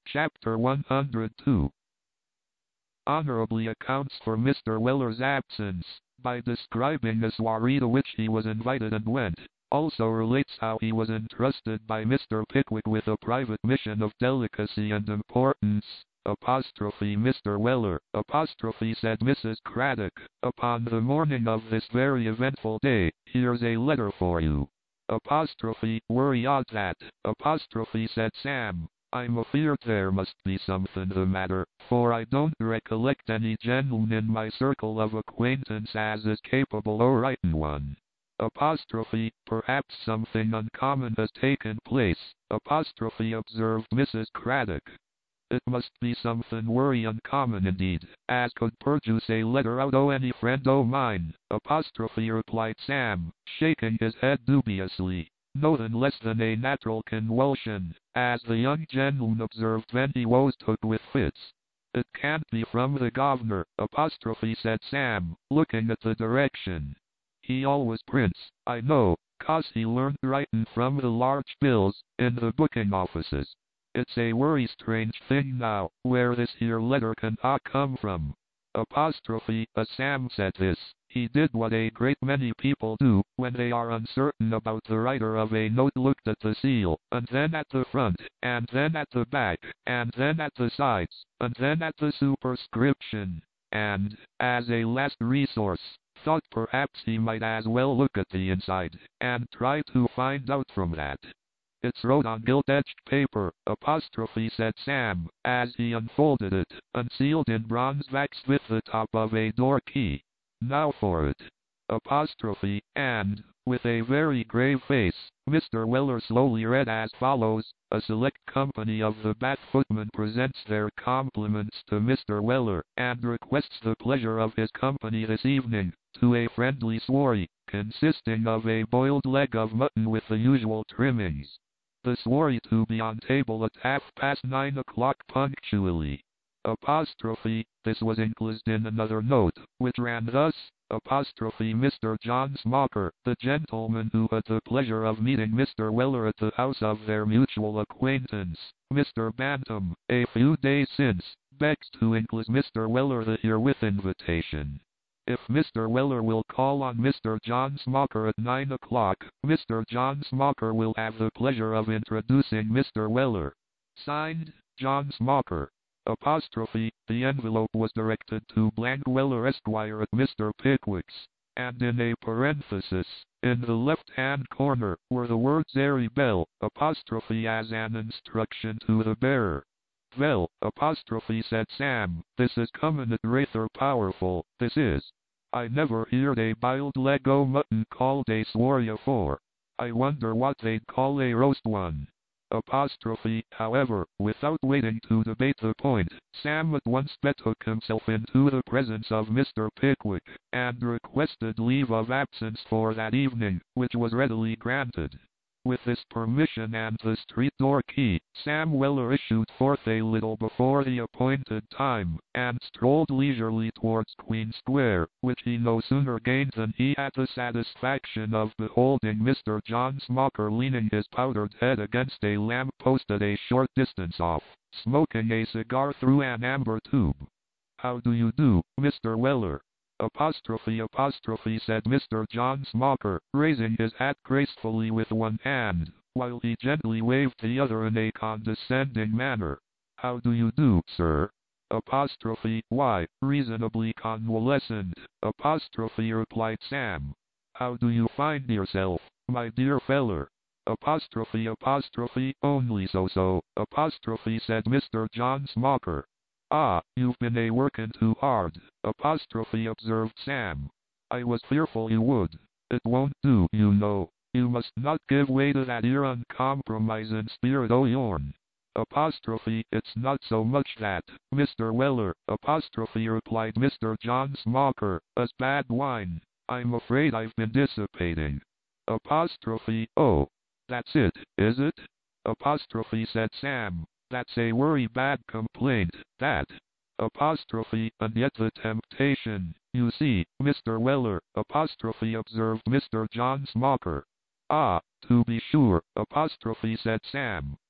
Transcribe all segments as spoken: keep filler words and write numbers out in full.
Chapter one hundred two honorably accounts for Mister Weller's absence, by describing the soiree to which he was invited and went. Also relates how he was entrusted by Mister Pickwick with a private mission of delicacy and importance. Apostrophe Mister Weller, apostrophe said Missus Craddock, upon the morning of this very eventful day, here's a letter for you. Apostrophe, worry odd that, apostrophe said Sam. I'm afeard there must be something the matter, for I don't recollect any gentleman in my circle of acquaintance as is capable o' writing one. Apostrophe, perhaps something uncommon has taken place, apostrophe observed Missus Craddock. It must be something worry uncommon indeed, as could produce a letter out o' any friend o' mine, apostrophe replied Sam, shaking his head dubiously. Nothin' less than a natural conwulsion, as the young gentleman observed when he was took with fits. It can't be from the governor, apostrophe said Sam, looking at the direction. He always prints, I know, 'cause he learned writin' from the large bills, in the booking offices. It's a worry strange thing now, where this here letter can ha' come from. Apostrophe, as Sam said this, he did what a great many people do, when they are uncertain about the writer of a note, looked at the seal, and then at the front, and then at the back, and then at the sides, and then at the superscription, and, as a last resource, thought perhaps he might as well look at the inside, and try to find out from that. It's wrote on gilt-edged paper, apostrophe said Sam, as he unfolded it, and sealed in bronze wax with the top of a door key. Now for it. Apostrophe, and, with a very grave face, Mister Weller slowly read as follows: A select company of the Bath Footmen presents their compliments to Mister Weller, and requests the pleasure of his company this evening, to a friendly soiree, consisting of a boiled leg of mutton with the usual trimmings. The soiree to be on table at half past nine o'clock punctually. Apostrophe, this was enclosed in another note, which ran thus, apostrophe Mister John Smocker, the gentleman who had the pleasure of meeting Mister Weller at the house of their mutual acquaintance, Mister Bantam, a few days since, begs to enclose Mister Weller the herewith invitation. If Mister Weller will call on Mister John Smocker at nine o'clock, Mister John Smocker will have the pleasure of introducing Mister Weller. Signed, John Smocker. Apostrophe, the envelope was directed to Blank Weller Esquire at Mister Pickwick's, and in a parenthesis, in the left-hand corner, were the words Airy Bell, apostrophe as an instruction to the bearer. Well, apostrophe said Sam, this is comin' it rather powerful, this is. I never heard a biled leg o' mutton called a soiree afore. I wonder what they'd call a roast one. Apostrophe, however, without waiting to debate the point, Sam at once betook himself into the presence of Mister Pickwick, and requested leave of absence for that evening, which was readily granted. With this permission and the street door key, Sam Weller issued forth a little before the appointed time, and strolled leisurely towards Queen Square, which he no sooner gained than he had the satisfaction of beholding Mister John Smocker leaning his powdered head against a lamp-post at a short distance off, smoking a cigar through an amber tube. How do you do, Mister Weller? Apostrophe apostrophe said Mister John Smocker, raising his hat gracefully with one hand, while he gently waved the other in a condescending manner. How do you do, sir? Apostrophe, why, reasonably convalescent, apostrophe replied Sam. How do you find yourself, my dear feller? Apostrophe apostrophe, only so-so, apostrophe said Mister John Smocker. Ah, you've been a workin' too hard, apostrophe observed Sam. I was fearful you would. It won't do, you know. You must not give way to that 'ere uncompromisin' spirit o' yourn. Apostrophe, it's not so much that, Mister Weller, apostrophe replied Mister John Smocker, as bad wine. I'm afraid I've been dissipating. Apostrophe, oh, that's it, is it? Apostrophe said Sam. That's a worry bad complaint, that. Apostrophe, and yet the temptation, you see, Mister Weller, apostrophe observed Mister John Smocker. Ah, to be sure, apostrophe said Sam.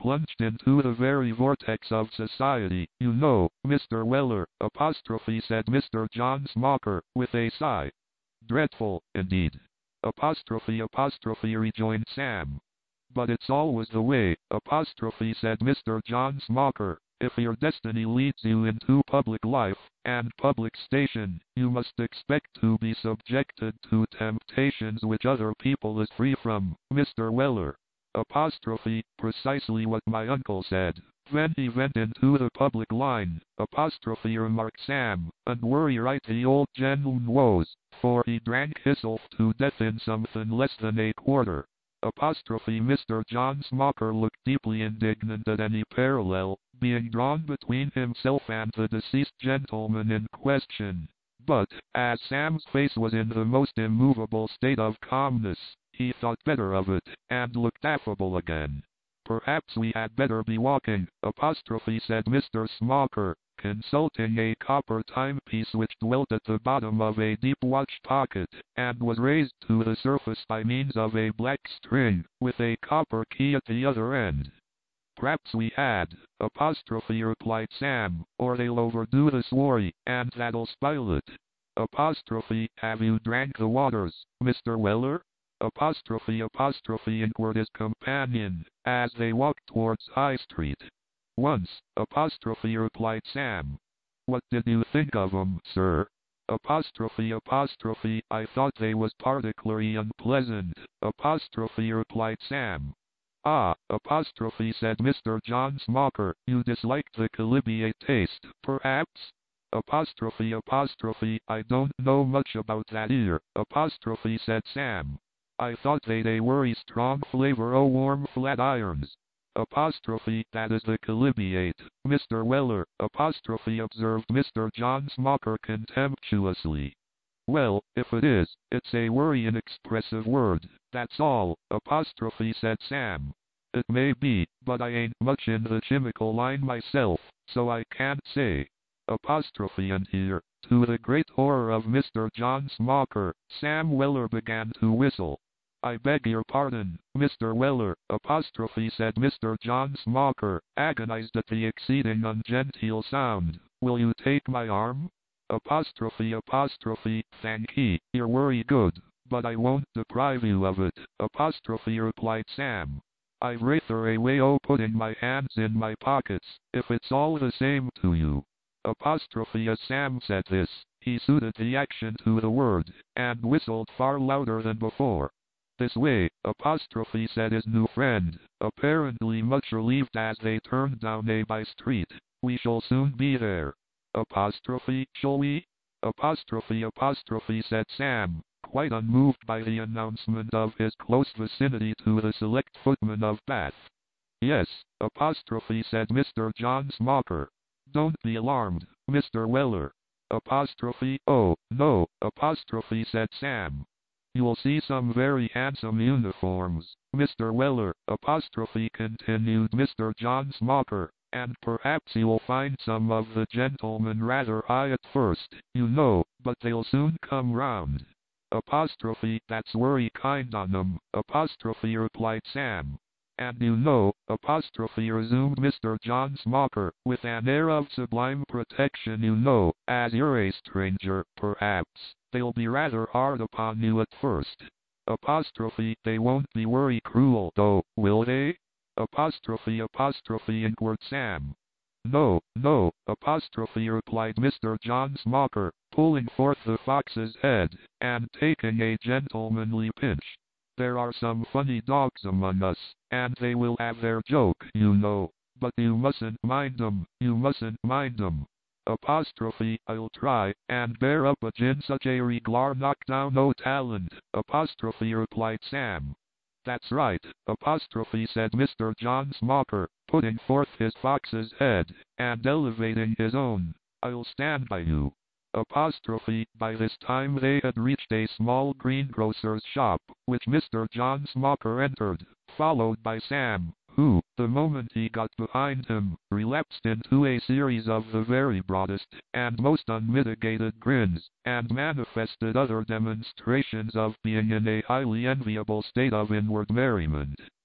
plunged into the very vortex of society, you know, Mister Weller, apostrophe said Mister John Smoker, with a sigh. Dreadful, indeed. Apostrophe apostrophe rejoined Sam. But it's always the way, apostrophe said Mister John Smoker. If your destiny leads you into public life, and public station, you must expect to be subjected to temptations which other people is free from, Mister Weller. Apostrophe, precisely what my uncle said. Then he went into the public line, apostrophe remarked Sam, and worry right the old gentleman was, for he drank hisself to death in something less than a quarter. Apostrophe Mister John Smoker looked deeply indignant at any parallel being drawn between himself and the deceased gentleman in question. But, as Sam's face was in the most immovable state of calmness, he thought better of it, and looked affable again. Perhaps we had better be walking, apostrophe said Mister Smoker, consulting a copper timepiece which dwelt at the bottom of a deep watch pocket, and was raised to the surface by means of a black string, with a copper key at the other end. Perhaps we had, apostrophe replied Sam, or they'll overdo the sworry, and that'll spoil it. Apostrophe, have you drank the waters, Mister Weller? Apostrophe apostrophe inquired his companion, as they walked towards High Street. Once, apostrophe replied Sam. What did you think of 'em, sir? Apostrophe apostrophe, I thought they was particularly unpleasant, apostrophe replied Sam. Ah, apostrophe said Mister John Smoker, you disliked the chalybeate taste, perhaps? Apostrophe apostrophe, I don't know much about that here, apostrophe said Sam. I thought they'd a worry strong flavor o' warm flat irons. Apostrophe, that is the chalybeate, Mister Weller, apostrophe observed Mister John Smoker contemptuously. Well, if it is, it's a worry inexpressive word, that's all, apostrophe said Sam. It may be, but I ain't much in the chemical line myself, so I can't say. Apostrophe and here, to the great horror of Mister John Smoker, Sam Weller began to whistle. I beg your pardon, Mister Weller, apostrophe said Mister John Smoker, agonized at the exceeding ungenteel sound. Will you take my arm? Apostrophe apostrophe, thank ye, you're very good, but I won't deprive you of it, apostrophe replied Sam. I've rather a way o' putting my hands in my pockets, if it's all the same to you. Apostrophe as Sam said this, he suited the action to the word, and whistled far louder than before. This way, apostrophe said his new friend, apparently much relieved as they turned down a by street. We shall soon be there. Apostrophe, shall we? Apostrophe apostrophe said Sam, quite unmoved by the announcement of his close vicinity to the select footman of Bath. Yes, apostrophe said Mister John Smoker. Don't be alarmed, Mister Weller. Apostrophe, oh, no, apostrophe said Sam. You'll see some very handsome uniforms, Mister Weller, apostrophe continued Mister John Smoker, and perhaps you'll find some of the gentlemen rather high at first, you know, but they'll soon come round. Apostrophe, that's very kind on 'em, apostrophe replied Sam. And you know, apostrophe resumed Mister John Smoker, with an air of sublime protection, you know, as you're a stranger, perhaps, they'll be rather hard upon you at first. Apostrophe, they won't be very cruel though, will they? Apostrophe apostrophe inquired Sam. No, no, apostrophe replied Mister John Smoker, pulling forth the fox's head, and taking a gentlemanly pinch. There are some funny dogs among us, and they will have their joke, you know, but you mustn't mind 'em, you mustn't mind 'em. Apostrophe, I'll try, and bear up agin such a reglar knockdown no talent, apostrophe replied Sam. That's right, apostrophe said Mister John Smoker, putting forth his fox's head, and elevating his own. I'll stand by you. Apostrophe, by this time they had reached a small greengrocer's shop, which Mister John Smoker entered, followed by Sam, who, the moment he got behind him, relapsed into a series of the very broadest and most unmitigated grins, and manifested other demonstrations of being in a highly enviable state of inward merriment.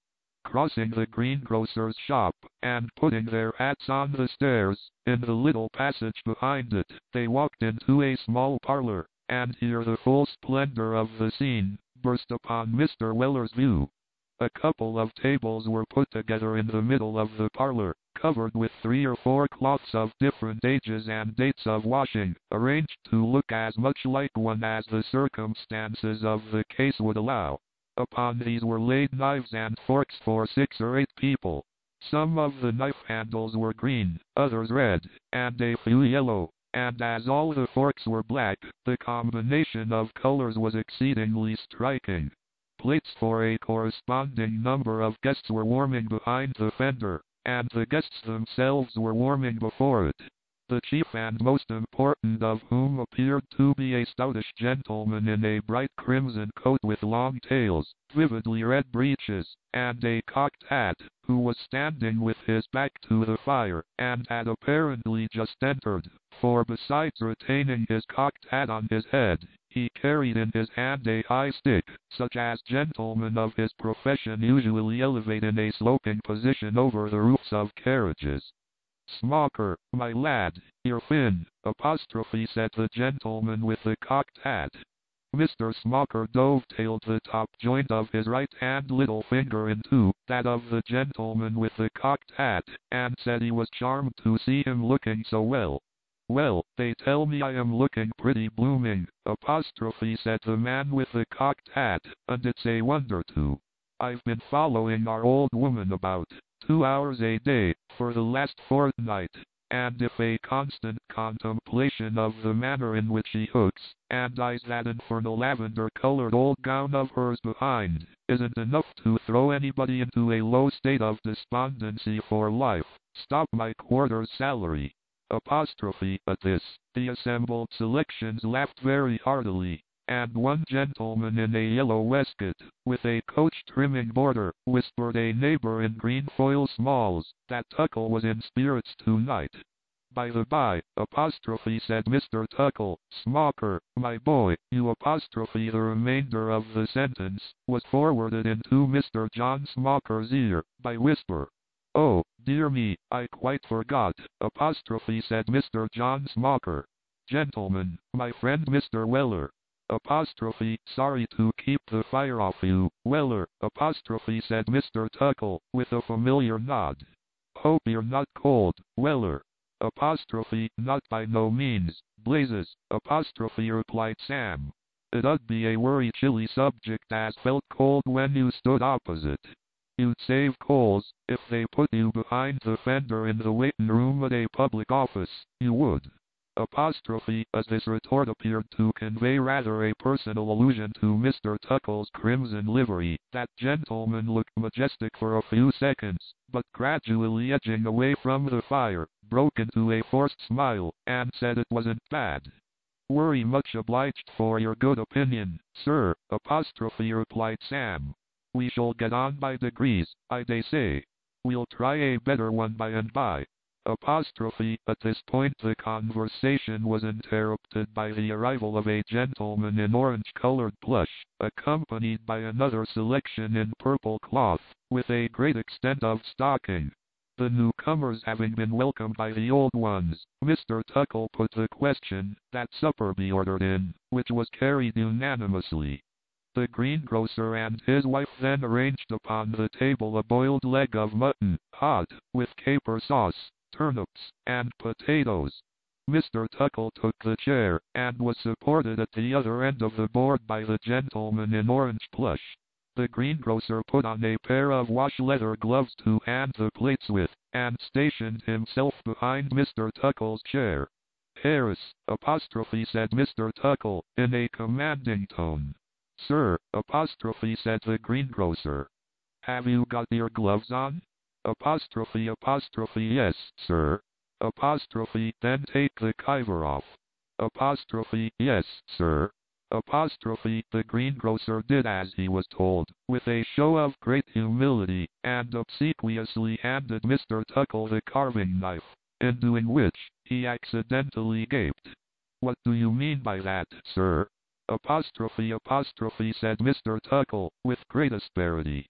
crossing the greengrocer's shop, and putting their hats on the stairs, in the little passage behind it, they walked into a small parlor, and here the full splendor of the scene burst upon Mister Weller's view. A couple of tables were put together in the middle of the parlor, covered with three or four cloths of different ages and dates of washing, arranged to look as much like one as the circumstances of the case would allow. Upon these were laid knives and forks for six or eight people. Some of the knife handles were green, others red, and a few yellow, and as all the forks were black, the combination of colors was exceedingly striking. Plates for a corresponding number of guests were warming behind the fender, and the guests themselves were warming before it. The chief and most important of whom appeared to be a stoutish gentleman in a bright crimson coat with long tails, vividly red breeches, and a cocked hat, who was standing with his back to the fire, and had apparently just entered, for besides retaining his cocked hat on his head, he carried in his hand a high stick, such as gentlemen of his profession usually elevate in a sloping position over the roofs of carriages. "Smoker, my lad, you're fin," apostrophe said the gentleman with the cocked hat. Mister Smoker dovetailed the top joint of his right hand little finger into that of the gentleman with the cocked hat, and said he was charmed to see him looking so well. "Well, they tell me I am looking pretty blooming," apostrophe said the man with the cocked hat, "and it's a wonder too. I've been following our old woman about two hours a day for the last fortnight, and if a constant contemplation of the manner in which she hooks and eyes that infernal lavender-colored old gown of hers behind isn't enough to throw anybody into a low state of despondency for life, stop my quarter's salary." Apostrophe at this, the assembled selections laughed very heartily, and one gentleman in a yellow waistcoat, with a coach trimming border, whispered a neighbor in green foil smalls, that Tuckle was in spirits tonight. "By the by," apostrophe said Mister Tuckle, "Smoker, my boy," you apostrophe the remainder of the sentence, was forwarded into Mister John Smoker's ear, by whisper. "Oh, dear me, I quite forgot," apostrophe said Mister John Smoker. "Gentlemen, my friend Mister Weller." Apostrophe, "Sorry to keep the fire off you, Weller," apostrophe said Mister Tuckle, with a familiar nod. "Hope you're not cold, Weller." Apostrophe, "Not by no means, blazes," apostrophe replied Sam. "It 'ud be a worry chilly subject as felt cold when you stood opposite. You'd save coals, if they put you behind the fender in the waiting room at a public office, you would." Apostrophe, as this retort appeared to convey rather a personal allusion to Mister Tuckle's crimson livery, that gentleman looked majestic for a few seconds, but gradually edging away from the fire, broke into a forced smile, and said it wasn't bad. "Worry much obliged for your good opinion, sir," apostrophe replied Sam. "We shall get on by degrees, I dey say. We'll try a better one by and by." Apostrophe, at this point the conversation was interrupted by the arrival of a gentleman in orange-colored plush, accompanied by another selection in purple cloth, with a great extent of stocking. The newcomers having been welcomed by the old ones, Mister Tuckle put the question that supper be ordered in, which was carried unanimously. The greengrocer and his wife then arranged upon the table a boiled leg of mutton, hot, with caper sauce, turnips, and potatoes. Mister Tuckle took the chair, and was supported at the other end of the board by the gentleman in orange plush. The greengrocer put on a pair of wash-leather gloves to hand the plates with, and stationed himself behind Mister Tuckle's chair. "Harris," apostrophe said Mister Tuckle, in a commanding tone. "Sir," apostrophe said the greengrocer. "Have you got your gloves on?" Apostrophe apostrophe "Yes, sir." Apostrophe, "Then take the kiver off." Apostrophe, "Yes, sir." Apostrophe, the greengrocer did as he was told, with a show of great humility, and obsequiously handed Mister Tuckle the carving knife, in doing which, he accidentally gaped. "What do you mean by that, sir?" Apostrophe apostrophe said Mister Tuckle, with great asperity.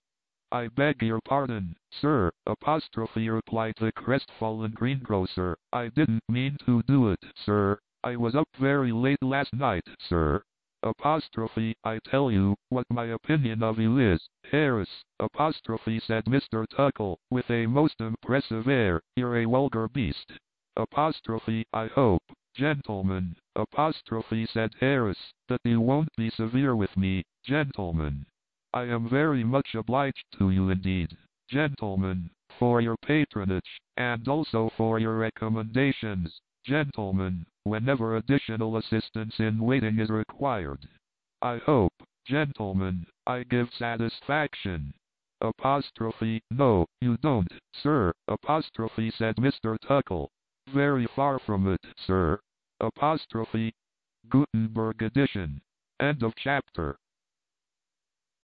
I beg your pardon, sir, apostrophe, replied the crestfallen greengrocer. I didn't mean to do it, sir. I was up very late last night, sir. Apostrophe, I tell you, what my opinion of you is, Harris, apostrophe, said Mister Tuckle, with a most impressive air, you're a vulgar beast. Apostrophe, I hope, gentlemen, apostrophe, said Harris, that you won't be severe with me, gentlemen. I am very much obliged to you indeed, gentlemen, for your patronage, and also for your recommendations, gentlemen, whenever additional assistance in waiting is required. I hope, gentlemen, I give satisfaction. Apostrophe, no, you don't, sir, apostrophe, said Mister Tuckle. Very far from it, sir. Apostrophe. Gutenberg edition. End of chapter.